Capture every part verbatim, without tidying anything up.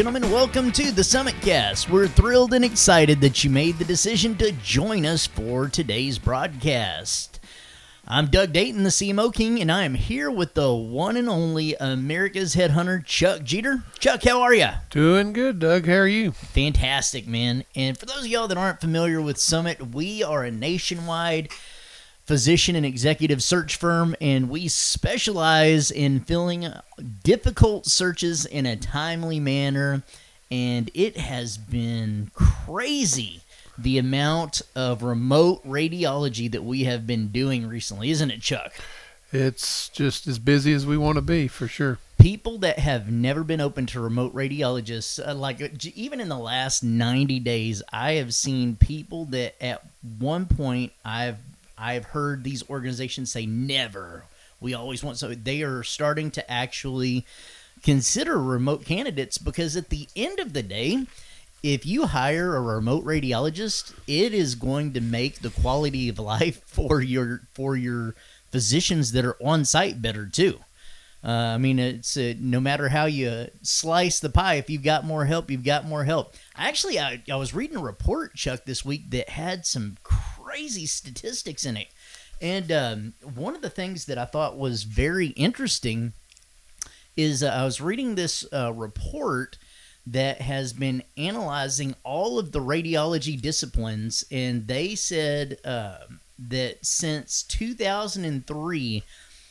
gentlemen, welcome to the Summit Cast. We're thrilled and excited that you made the decision to join us for today's broadcast. I'm Doug Dayton, the C M O King, and I am here with the one and only America's Headhunter, Chuck Jeter. Chuck, how are you? Doing good, Doug. How are you? Fantastic, man. And for those of y'all that aren't familiar with Summit, we are a nationwide physician and executive search firm, and we specialize in filling difficult searches in a timely manner, and it has been crazy the amount of remote radiology that we have been doing recently, isn't it, Chuck? It's just as busy as we want to be, for sure. People that have never been open to remote radiologists, uh, like even in the last ninety days, I have seen people that at one point I've I've heard these organizations say never. We always want, so they are starting to actually consider remote candidates, because at the end of the day, if you hire a remote radiologist, it is going to make the quality of life for your for your physicians that are on site better too. Uh, I mean, it's uh, no matter how you slice the pie, if you've got more help, you've got more help. Actually, I, I was reading a report, Chuck, this week that had some crazy statistics in it. And um, one of the things that I thought was very interesting is uh, I was reading this uh, report that has been analyzing all of the radiology disciplines, and they said uh, that since two thousand three,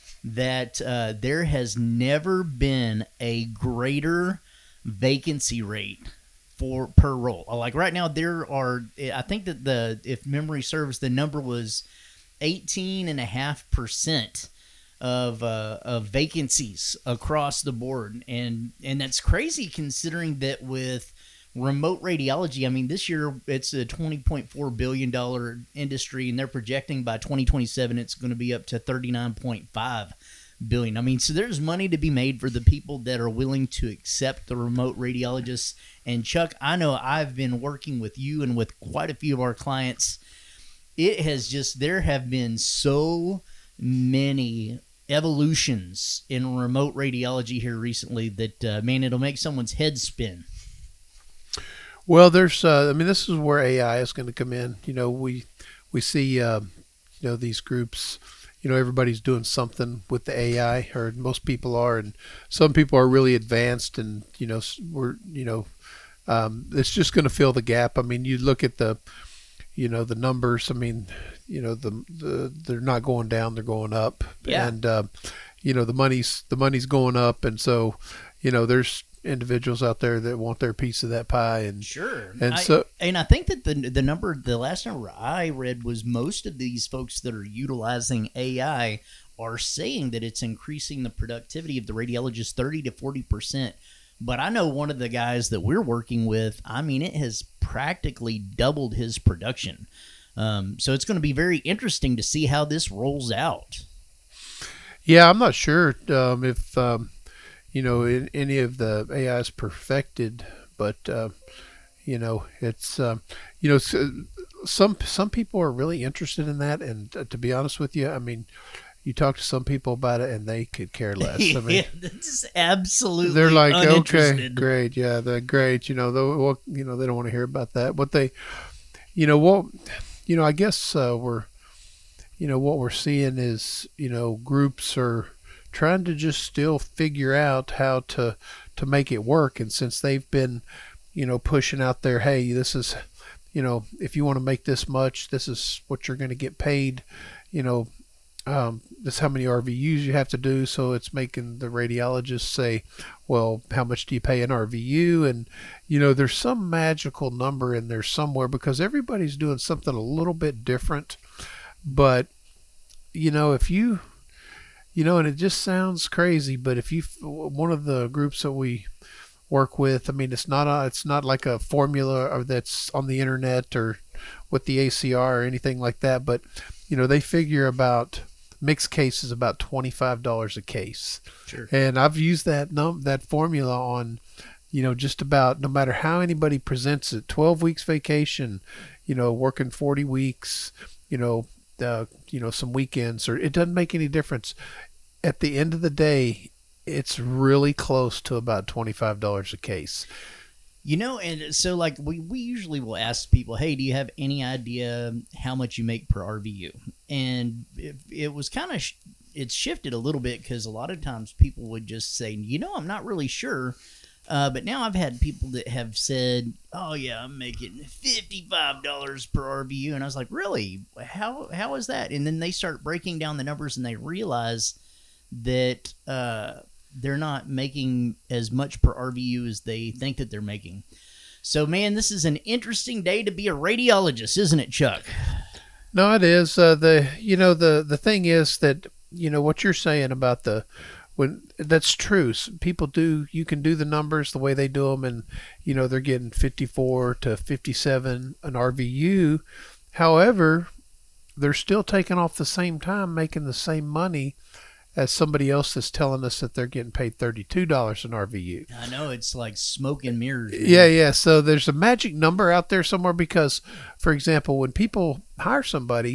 that uh, there has never been a greater vacancy rate for per role. Like right now, there are, I think that the, if memory serves, the number was eighteen and a half percent of uh, of vacancies across the board, and and that's crazy considering that with remote radiology, I mean, this year it's a twenty point four billion dollars industry, and they're projecting by twenty twenty-seven it's going to be up to thirty-nine point five billion dollars. I mean, so there's money to be made for the people that are willing to accept the remote radiologists. And Chuck, I know I've been working with you and with quite a few of our clients. It has just, there have been so many evolutions in remote radiology here recently that, uh, man, it'll make someone's head spin. Well, there's, uh, I mean, this is where A I is going to come in. You know, we we see, uh, you know, these groups, you know, everybody's doing something with the A I, or most people are, and some people are really advanced, and, you know, we're, you know, um, it's just going to fill the gap. I mean, you look at the, you know, the numbers, I mean, you know, the, the they're not going down, they're going up. Yeah. And, uh, you know, the money's, the money's going up. And so, you know, there's individuals out there that want their piece of that pie. And sure. And I, so, and I think that the, the number, the last number I read was most of these folks that are utilizing A I are saying that it's increasing the productivity of the radiologist thirty to forty percent. But I know one of the guys that we're working with, I mean, it has practically doubled his production. Um, so it's going to be very interesting to see how this rolls out. Yeah, I'm not sure um, if, um, you know, in, any of the A I is perfected, but, uh, you know, it's, um, you know, some some people are really interested in that. And uh, to be honest with you, I mean, you talk to some people about it and they could care less. I mean, yeah, that's absolutely they're like, okay, uninterested. great. Yeah, they're great. You know, they, well, you know, they don't want to hear about that. What they, you know, what, you know, I guess uh, we're, you know, what we're seeing is, you know, groups are trying to just still figure out how to, to make it work. And since they've been, you know, pushing out there, hey, this is, you know, if you want to make this much, this is what you're going to get paid, you know, Um, this is how many R V Us you have to do. So it's making the radiologist say, well, how much do you pay an R V U? And, you know, there's some magical number in there somewhere, because everybody's doing something a little bit different. But, you know, if you, you know, and it just sounds crazy, but if you, one of the groups that we work with, I mean, it's not a, it's not like a formula or that's on the internet or with the A C R or anything like that. But, you know, they figure about mixed cases about twenty-five dollars a case. Sure. And I've used that num that formula on, you know, just about no matter how anybody presents it. twelve weeks vacation, you know, working forty weeks, you know, uh, you know, some weekends, or it doesn't make any difference. At the end of the day, it's really close to about twenty-five dollars a case. You know, and so like we, we usually will ask people, hey, do you have any idea how much you make per R V U? And it, it was kind of, sh- it's shifted a little bit because a lot of times people would just say, you know, I'm not really sure. Uh, but now I've had people that have said, oh, yeah, I'm making fifty-five dollars per R V U. And I was like, really? How How is that? And then they start breaking down the numbers and they realize that uh, they're not making as much per R V U as they think that they're making. So, man, this is an interesting day to be a radiologist, isn't it, Chuck? No, it is. Uh, the you know the the thing is that you know what you're saying about the when that's true. People do you can do the numbers the way they do them, and you know they're getting fifty-four to fifty-seven an R V U. However, they're still taking off the same time, making the same money as somebody else that's telling us that they're getting paid thirty-two dollars an R V U. I know, it's like smoke and mirrors. Man. Yeah, yeah. So there's a magic number out there somewhere because, for example, when people hire somebody,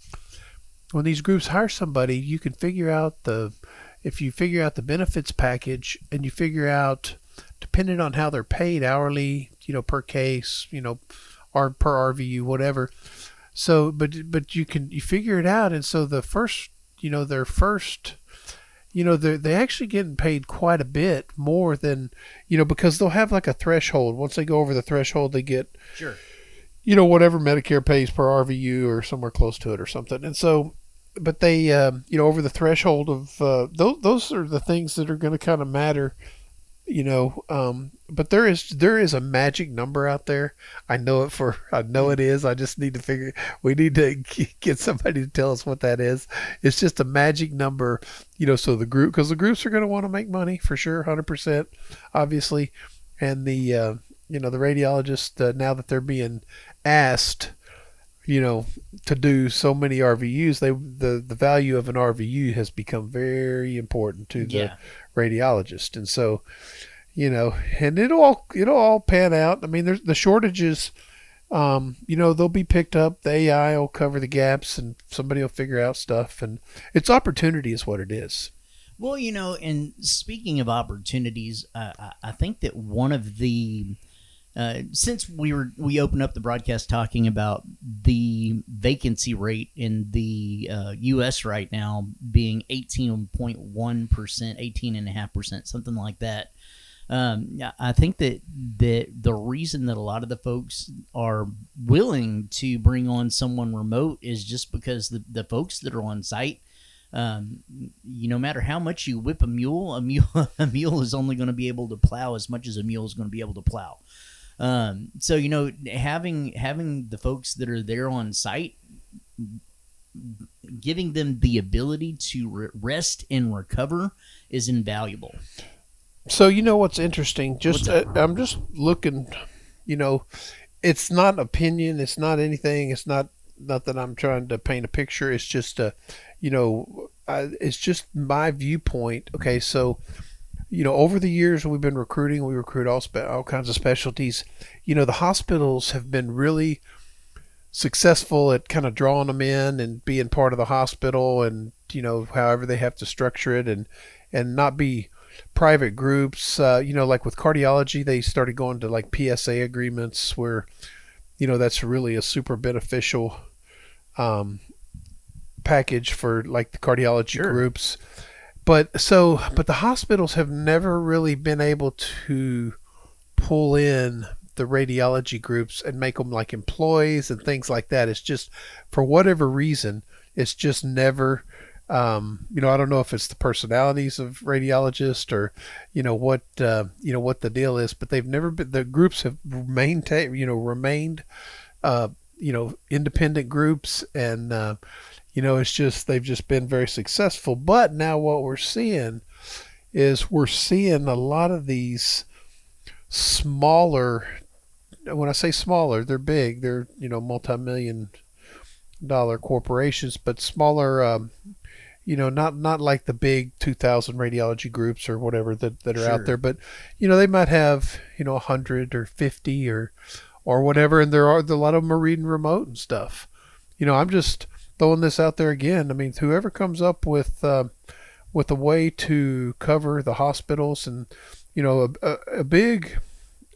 when these groups hire somebody, you can figure out the, if you figure out the benefits package and you figure out, depending on how they're paid hourly, you know, per case, you know, or per R V U, whatever. So, but, but you can, you figure it out. And so the first, you know, their first, you know, they're, they actually getting paid quite a bit more than, you know, because they'll have like a threshold. Once they go over the threshold, they get, sure, you know, whatever Medicare pays per R V U or somewhere close to it or something. And so, but they, um, you know, over the threshold of, uh, those, those are the things that are going to kind of matter, you know, um, but there is, there is a magic number out there. I know it for, I know it is. I just need to figure, we need to get somebody to tell us what that is. It's just a magic number, you know, so the group, cause the groups are going to want to make money for sure. one hundred percent obviously. And the, uh, you know, the radiologists, uh, now that they're being asked, you know, to do so many R V Us, they, the, the value of an R V U has become very important to the yeah. radiologist. And so, you know, and it'll all, it'll all pan out. I mean, there's the shortages, um, you know, they'll be picked up. The A I will cover the gaps and somebody will figure out stuff, and it's opportunity is what it is. Well, you know, and speaking of opportunities, uh, I, I think that one of the, uh, since we were, we opened up the broadcast talking about the vacancy rate in the uh, U S right now being eighteen point one percent, eighteen point five percent, something like that. Um, I think that, that the reason that a lot of the folks are willing to bring on someone remote is just because the, the folks that are on site, um, you no matter how much you whip a mule, a mule, a mule is only going to be able to plow as much as a mule is going to be able to plow. Um, so, you know, having, having the folks that are there on site, giving them the ability to re- rest and recover is invaluable. So, you know, what's interesting, just, uh, I'm just looking, you know, it's not an opinion. It's not anything. It's not, not that I'm trying to paint a picture. It's just, uh, you know, uh, it's just my viewpoint. Okay. So, you know, over the years we've been recruiting, we recruit all, spe- all kinds of specialties. You know, the hospitals have been really successful at kind of drawing them in and being part of the hospital, and, you know, however they have to structure it, and, and not be private groups. Uh, you know, like with cardiology, they started going to like P S A agreements where, you know, that's really a super beneficial um, package for like the cardiology sure. groups. But so, but the hospitals have never really been able to pull in the radiology groups and make them like employees and things like that. It's just, for whatever reason, it's just never, um, you know, I don't know if it's the personalities of radiologists or, you know, what, uh, you know, what the deal is, but they've never been, the groups have maintained, you know, remained, uh, you know, independent groups. And, uh, you know, it's just, they've just been very successful. But now what we're seeing is we're seeing a lot of these smaller, when I say smaller, they're big, they're, you know, multi-million dollar corporations, but smaller, um, you know, not, not like the big two thousand radiology groups or whatever that, that are sure. out there, but, you know, they might have, you know, a hundred or fifty or, or whatever. And there are, a lot of them are reading remote and stuff. You know, I'm just throwing this out there again. I mean, whoever comes up with, uh, with a way to cover the hospitals and, you know, a, a, a big,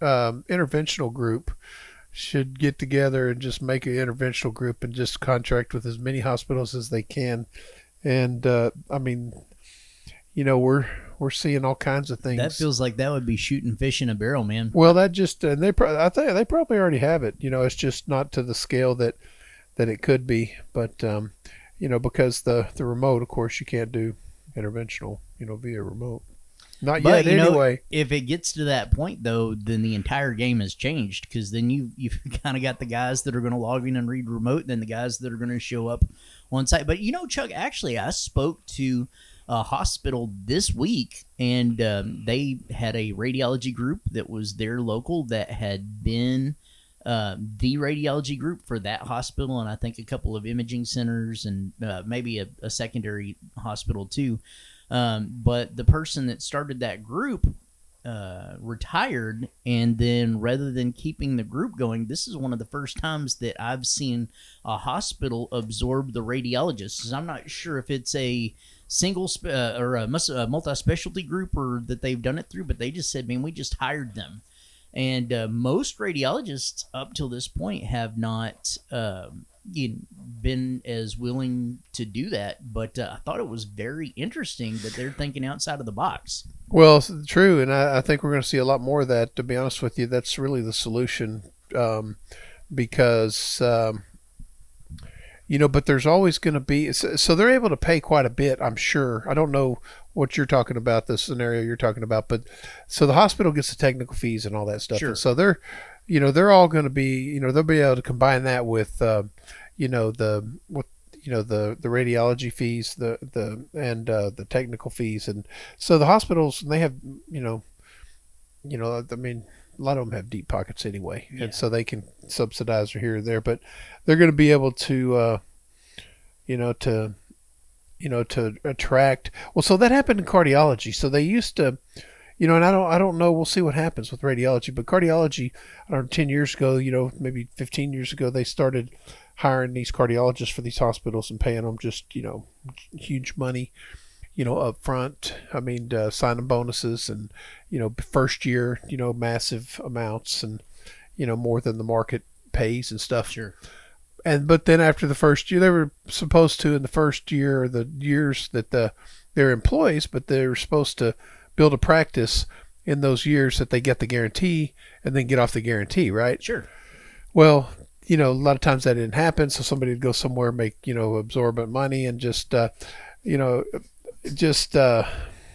um, interventional group should get together and just make an interventional group and just contract with as many hospitals as they can. And uh, I mean, you know, we're we're seeing all kinds of things. That feels like that would be shooting fish in a barrel, man. Well, that just and they pro- I think they probably already have it. You know, it's just not to the scale that that it could be. But um, you know, because the the remote, of course, you can't do interventional, you know, via remote. Not But, yet, you know, anyway. if it gets to that point, though, then the entire game has changed, because then you, you've kind of got the guys that are going to log in and read remote, then the guys that are going to show up on site. But, you know, Chuck, actually, I spoke to a hospital this week, and um, they had a radiology group that was their local that had been uh, the radiology group for that hospital, and I think a couple of imaging centers and uh, maybe a, a secondary hospital, too. Um, but the person that started that group uh, retired, and then rather than keeping the group going, this is one of the first times that I've seen a hospital absorb the radiologists. I'm not sure if it's a single spe- uh, or a, mus- a multi-specialty group or that they've done it through, but they just said, man, we just hired them. And uh, most radiologists up till this point have not um, you know, been as willing to do that. But uh, I thought it was very interesting that they're thinking outside of the box. Well, it's true, and I, I think we're going to see a lot more of that. To be honest with you, that's really the solution, um, because um, you know. But there's always going to be so, so they're able to pay quite a bit, I'm sure. I don't know what you're talking about, the scenario you're talking about, but so the hospital gets the technical fees and all that stuff. Sure. And so they're, you know, they're all going to be, you know, they'll be able to combine that with, uh, you know, the what. you know, the, the radiology fees, the, the, and, uh, the technical fees. And so the hospitals, they have, you know, you know, I mean, a lot of them have deep pockets anyway. Yeah. And so they can subsidize here or there, but they're going to be able to, uh, you know, to, you know, to attract, well, so that happened in cardiology. So they used to, you know, and I don't, I don't know, we'll see what happens with radiology, but cardiology, I don't know, ten years ago, you know, maybe fifteen years ago, they started hiring these cardiologists for these hospitals and paying them just, you know, huge money, you know, up front. I mean, uh, signing bonuses and, you know, first year, you know, massive amounts and, you know, more than the market pays and stuff. Sure. And, but then after the first year, they were supposed to, in the first year or the years that the, they're employees, but they were supposed to build a practice in those years that they get the guarantee and then get off the guarantee, right? Sure. Well, you know, a lot of times that didn't happen. So somebody would go somewhere, make, you know, absorbent money and just, uh, you know, just, uh,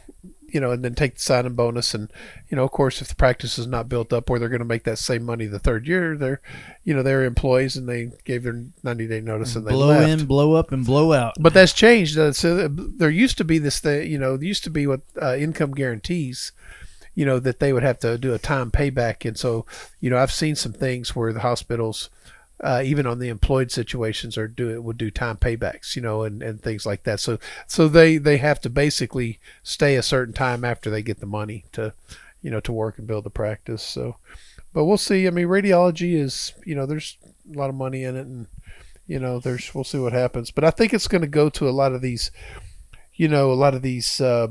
you know, and then take the signing bonus. And, you know, of course, if the practice is not built up where they're going to make that same money the third year, they're, you know, they're employees and they gave their ninety day notice and they blow left. in, blow up, and blow out. But that's changed. Uh, so there used to be this thing, you know, there used to be what uh, income guarantees, you know, that they would have to do a time payback. And so, you know, I've seen some things where the hospitals, Uh, even on the employed situations, are do it would do time paybacks, you know, and, and things like that. So so they, they have to basically stay a certain time after they get the money to, you know, to work and build the practice. So, but we'll see. I mean, radiology is, you know, there's a lot of money in it, and you know, there's we'll see what happens. But I think it's going to go to a lot of these, you know, a lot of these uh,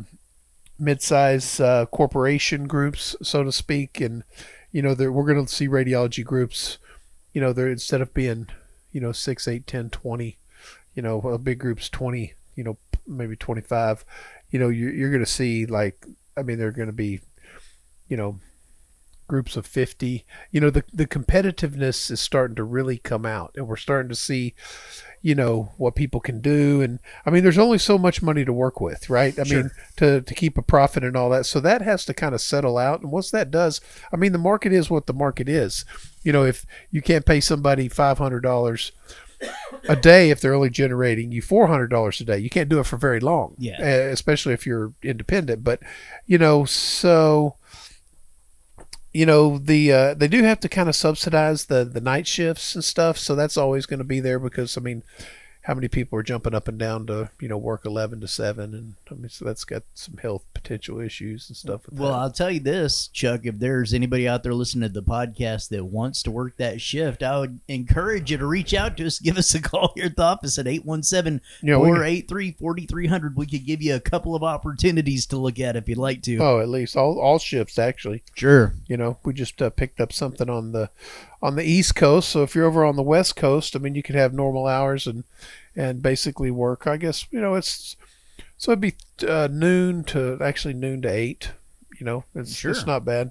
mid-size uh, corporation groups, so to speak, and you know, we're going to see radiology groups. You know, they're instead of being, you know, six, eight, ten, twenty, you know, a big group's twenty, you know, maybe twenty-five, you know, you're, you're going to see like, I mean, they're going to be, you know, groups of fifty, you know, the, the competitiveness is starting to really come out, and we're starting to see, you know, what people can do. And I mean, there's only so much money to work with, right? I Sure. mean, to, to keep a profit and all that. So that has to kind of settle out. And once that does, I mean, the market is what the market is. You know, if you can't pay somebody five hundred dollars a day, if they're only generating you four hundred dollars a day, you can't do it for very long. Yeah. Uh, especially if you're independent. But, you know, so, you know, the uh, they do have to kind of subsidize the, the night shifts and stuff. So that's always going to be there because, I mean, how many people are jumping up and down to, you know, work eleven to seven. And I mean, so that's got some health potential issues and stuff. With well, that. I'll tell you this, Chuck, if there's anybody out there listening to the podcast that wants to work that shift, I would encourage you to reach out to us. Give us a call here at the office at eight one seven, four eight three, four three zero zero. We could give you a couple of opportunities to look at if you'd like to. Oh, at least all, all shifts, actually. Sure. You know, we just uh, picked up something on the on the East Coast. So if you're over on the West Coast, I mean, you could have normal hours and and basically work. I guess, you know, it's so it'd be uh, noon to actually noon to eight. You know, it's sure. It's not bad.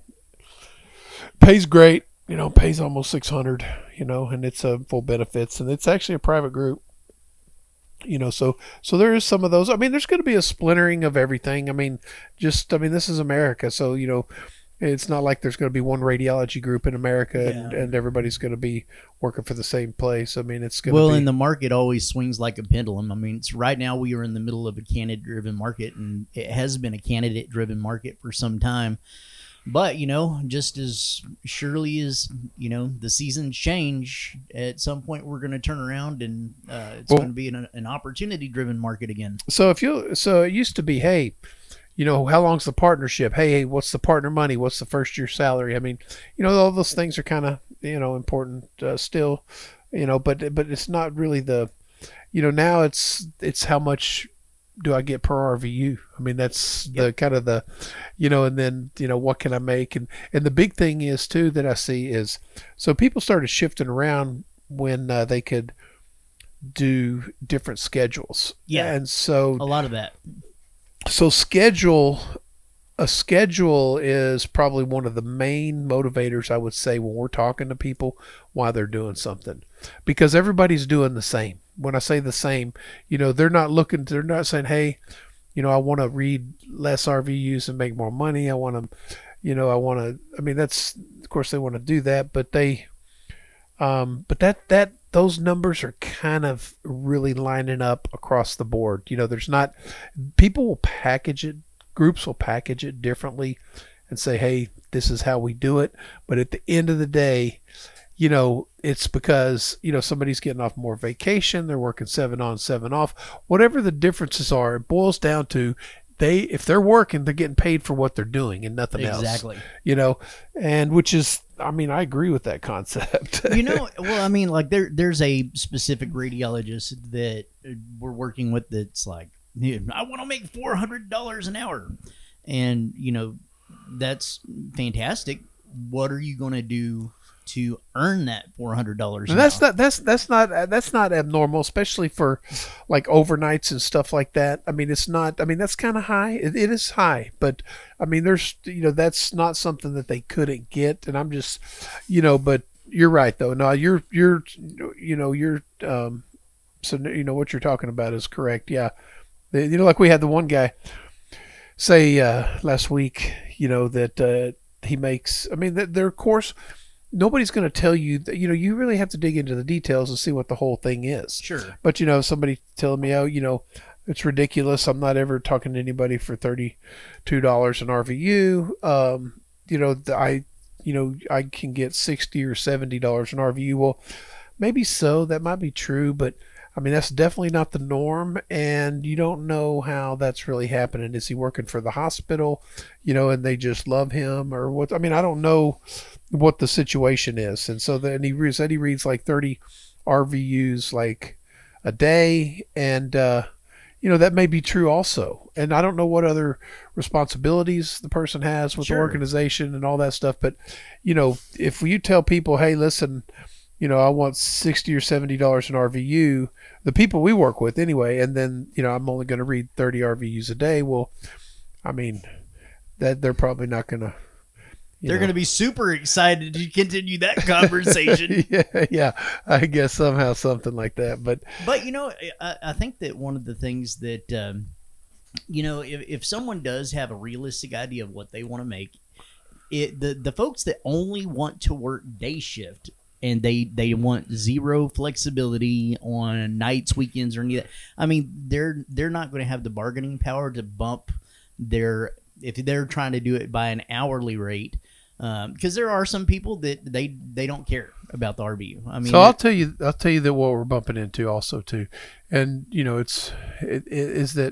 Pays great. You know, pays almost six hundred. You know, and it's uh, full benefits, and it's actually a private group. You know, so so there is some of those. I mean, there's going to be a splintering of everything. I mean, just I mean, this is America, so you know. It's not like there's going to be one radiology group in America yeah. and, and everybody's going to be working for the same place. I mean, it's going well, to be... and the market always swings like a pendulum. I mean, it's right now we are in the middle of a candidate-driven market, and it has been a candidate-driven market for some time. But, you know, just as surely as, you know, the seasons change, at some point we're going to turn around and uh, it's well, going to be an, an opportunity-driven market again. So if you, so it used to be, hey, you know, how long's the partnership? Hey, hey, what's the partner money? What's the first year salary? I mean, you know, all those things are kind of, you know, important uh, still, you know, but but it's not really the, you know, now it's it's how much do I get per R V U? I mean, that's yep. the kind of the, you know, and then, you know, what can I make? And, and the big thing is, too, that I see is, so people started shifting around when uh, they could do different schedules. Yeah. And so. A lot of that. So schedule, a schedule is probably one of the main motivators, I would say, when we're talking to people why they're doing something, because everybody's doing the same. When I say the same, you know, they're not looking, they're not saying, hey, you know, I want to read less R V Us and make more money. I want to, you know, I want to, I mean, that's, of course they want to do that, but they, um, but that, that, those numbers are kind of really lining up across the board. You know, there's not, people will package it, groups will package it differently and say, hey, this is how we do it. But at the end of the day, you know, it's because, you know, somebody's getting off more vacation. They're working seven on, seven off. Whatever the differences are, it boils down to they, if they're working, they're getting paid for what they're doing and nothing exactly. else. Exactly. You know, and which is, I mean, I agree with that concept. You know, well, I mean, like there, there's a specific radiologist that we're working with that's like, I want to make four hundred dollars an hour. And, you know, that's fantastic. What are you going to do to earn that four hundred dollars an that's hour? Not, that's, that's not, that's not abnormal, especially for like overnights and stuff like that. I mean, it's not, I mean, that's kind of high. It, it is high, but I mean, there's, you know, that's not something that they couldn't get. And I'm just, you know, but you're right though. No, you're, you're, you know, you're, um, so, you know, what you're talking about is correct. Yeah. The, you know, like we had the one guy say, uh, last week, you know, that, uh, he makes, I mean, that their course, nobody's going to tell you that, you know, you really have to dig into the details and see what the whole thing is. Sure. But, you know, somebody telling me, oh, you know, it's ridiculous. I'm not ever talking to anybody for thirty-two dollars an R V U. Um, you know, the, I, you know, I can get sixty or seventy dollars an R V U. Well, maybe so. That might be true, but I mean, that's definitely not the norm, and you don't know how that's really happening. Is he working for the hospital, you know, and they just love him, or what? I mean, I don't know what the situation is. And so then he said he reads like thirty R V Us like a day, and uh, you know, that may be true also. And I don't know what other responsibilities the person has with sure. the organization and all that stuff. But you know, if you tell people, hey, listen, you know, I want sixty or seventy dollars an R V U, the people we work with anyway, and then, you know, I'm only going to read thirty R V Us a day. Well, I mean, that they're probably not going to, they're going to be super excited to continue that conversation. yeah, yeah, I guess somehow something like that. But, but you know, I, I think that one of the things that, um, you know, if, if someone does have a realistic idea of what they want to make, it the, the folks that only want to work day shift, and they, they want zero flexibility on nights, weekends, or any of that. I mean, they're they're not going to have the bargaining power to bump their, if they're trying to do it by an hourly rate, because um, there are some people that they they don't care about the R B U. I mean, so I'll tell you, I'll tell you that what we're bumping into also too, and you know, it's it, it is that.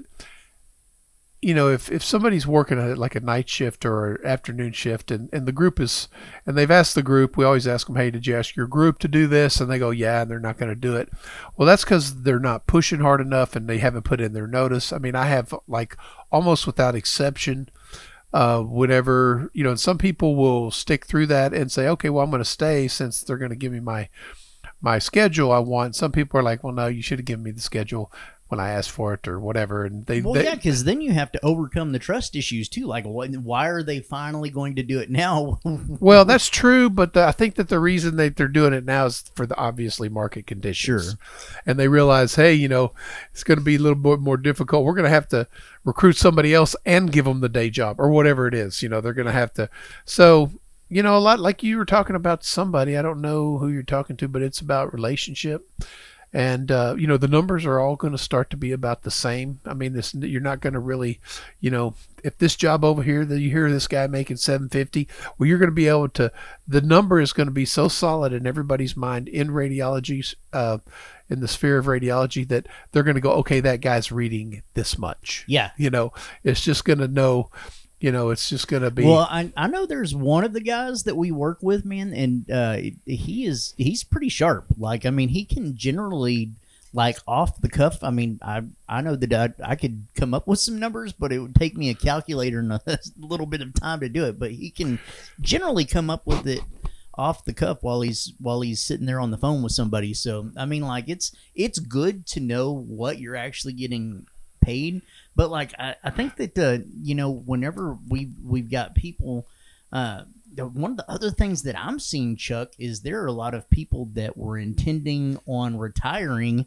You know, if, if somebody's working at like a night shift or an afternoon shift and, and the group is, and they've asked the group, we always ask them, hey, did you ask your group to do this? And they go, yeah, and they're not going to do it. Well, that's because they're not pushing hard enough and they haven't put in their notice. I mean, I have like almost without exception, uh, whatever, you know, and some people will stick through that and say, okay, well, I'm going to stay since they're going to give me my, my schedule I want. Some people are like, well, no, you should have given me the schedule when I asked for it or whatever. And they, well, they, yeah, because then you have to overcome the trust issues too. Like, what, why are they finally going to do it now? Well, that's true, but the, I think that the reason that they're doing it now is for the obviously market conditions. Sure. And they realize, hey, you know, it's going to be a little bit more difficult. We're going to have to recruit somebody else and give them the day job or whatever it is. You know, they're going to have to. So, you know, a lot like you were talking about somebody, I don't know who you're talking to, but it's about relationship. And, uh, you know, the numbers are all going to start to be about the same. I mean, this you're not going to really, you know, if this job over here that you hear this guy making seven fifty, well, you're going to be able to, the number is going to be so solid in everybody's mind in radiology, uh, in the sphere of radiology that they're going to go, okay, that guy's reading this much. Yeah. You know, it's just going to know. You know, it's just going to be. Well, I I know there's one of the guys that we work with, man, and uh, he is he's pretty sharp. Like, I mean, he can generally, like, off the cuff. I mean, I I know that I, I could come up with some numbers, but it would take me a calculator and a little bit of time to do it. But he can generally come up with it off the cuff while he's while he's sitting there on the phone with somebody. So, I mean, like, it's it's good to know what you're actually getting paid. But like I, I think that uh, you know, whenever we we've got people, uh, one of the other things that I'm seeing, Chuck, is there are a lot of people that were intending on retiring.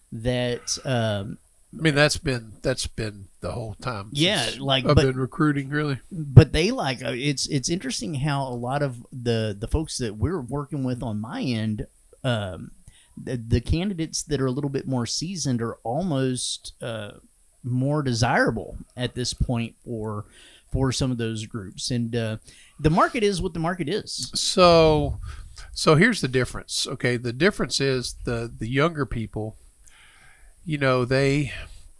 That um, I mean, that's been that's been the whole time. Yeah, like I've but, been recruiting really. But they like uh, it's it's interesting how a lot of the the folks that we're working with on my end. Um, the, the candidates that are a little bit more seasoned are almost uh, more desirable at this point for for some of those groups, and uh, the market is what the market is. So, so here's the difference. Okay, the difference is the the younger people. You know, they.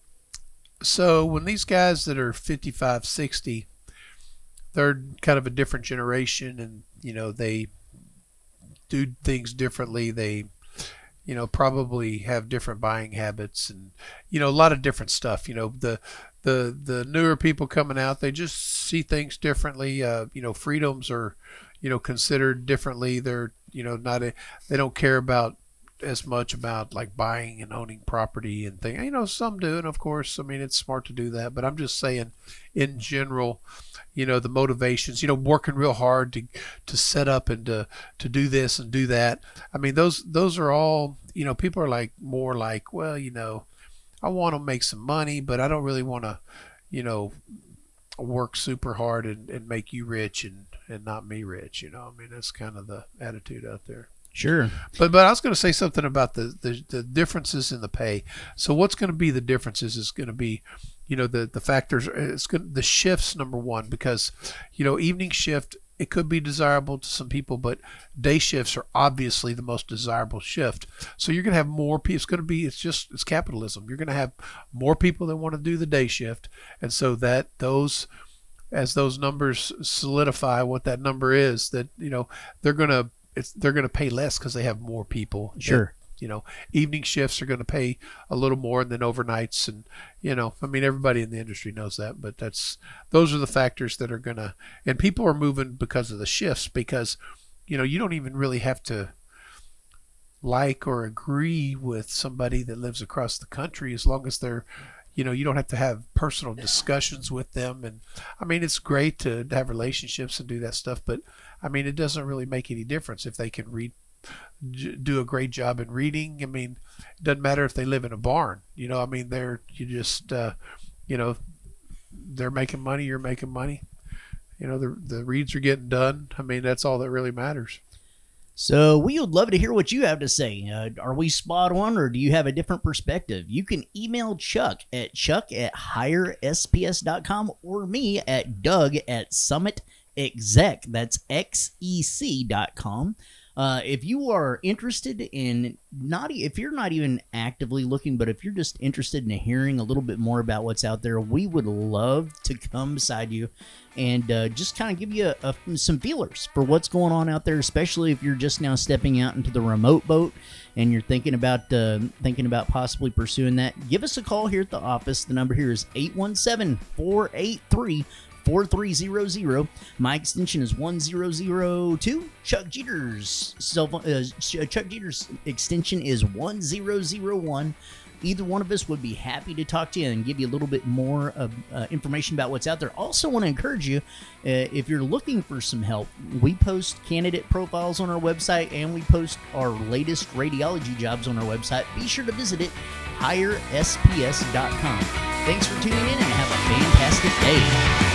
So when these guys that are fifty-five, sixty, they're kind of a different generation, and you know they do things differently. They, you know, probably have different buying habits, and you know a lot of different stuff. You know, the the the newer people coming out, they just see things differently. Uh, you know, freedoms are, you know, considered differently. They're, you know, not a, they don't care about as much about like buying and owning property and things. You know, some do, and of course, I mean, it's smart to do that. But I'm just saying, in general, you know, the motivations, you know, working real hard to to set up and to to do this and do that. I mean, those those are all, you know, people are like more like, well, you know, I want to make some money, but I don't really want to, you know, work super hard and, and make you rich and, and not me rich. You know, I mean, that's kind of the attitude out there. Sure. But but I was going to say something about the, the, the differences in the pay. So what's going to be the differences is going to be, you know, the, the factors, it's going the shifts, number one, because, you know, evening shift, it could be desirable to some people, but day shifts are obviously the most desirable shift. So you're going to have more people. It's going to be, it's just, it's capitalism. You're going to have more people that want to do the day shift. And so that those, as those numbers solidify what that number is, that, you know, they're going to, it's, they're going to pay less because they have more people. Sure. That, you know, evening shifts are going to pay a little more than overnights. And, you know, I mean, everybody in the industry knows that, but that's, those are the factors that are going to, and people are moving because of the shifts, because, you know, you don't even really have to like or agree with somebody that lives across the country as long as they're, you know, you don't have to have personal discussions with them. And I mean, it's great to have relationships and do that stuff, but I mean, it doesn't really make any difference if they can read, do a great job in reading. I mean, it doesn't matter if they live in a barn, you know, I mean, they're, you just, uh, you know, they're making money, you're making money, you know, the, the reads are getting done. I mean, that's all that really matters. So we would love to hear what you have to say. Uh, are we spot on, or do you have a different perspective? You can email Chuck at chuck at higher s p s dot com or me at doug at summit exec. That's X E C dot com. Uh, if you are interested in not, e- if you're not even actively looking, but if you're just interested in hearing a little bit more about what's out there, we would love to come beside you and uh, just kind of give you a, a, some feelers for what's going on out there, especially if you're just now stepping out into the remote boat and you're thinking about uh, thinking about possibly pursuing that. Give us a call here at the office. The number here is eight one seven, four eight three, four three zero zero. My extension is one zero zero two. Chuck Jeter's cell phone, uh, Chuck Jeter's extension is one zero zero one. Either one of us would be happy to talk to you and give you a little bit more of uh, information about what's out there. Also want to encourage you, uh, if you're looking for some help, we post candidate profiles on our website and we post our latest radiology jobs on our website. Be sure to visit it, hire S P S dot com. Thanks for tuning in and have a fantastic day.